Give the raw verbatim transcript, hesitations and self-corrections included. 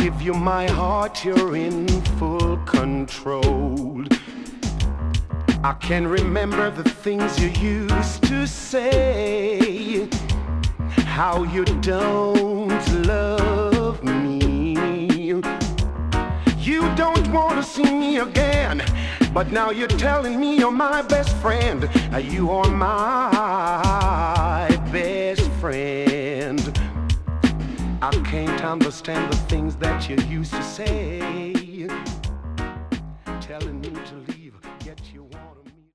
give you my heart, you're in full control. I can remember the things you used to say, how you don't love me. You don't want to see me again, but now you're telling me you're my best friend. You are my best friend. I can't understand the things that you used to say, telling me to leave.